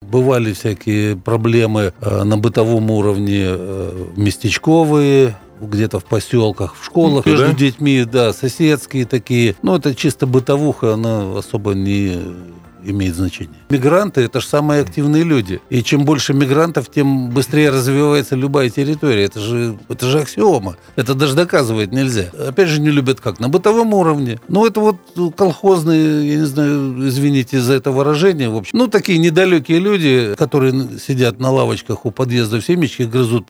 Бывали всякие проблемы на бытовом уровне, местечковые, где-то в поселках, в школах, между детьми, соседские такие. Но это чисто бытовуха, она особо не имеет значения. Мигранты – это же самые активные люди. И чем больше мигрантов, тем быстрее развивается любая территория. Это же аксиома. Это даже доказывать нельзя. Опять же, не любят как? На бытовом уровне. Это вот колхозные, я не знаю, извините за это выражение, в общем. Такие недалекие люди, которые сидят на лавочках у подъезда в семечки, грызут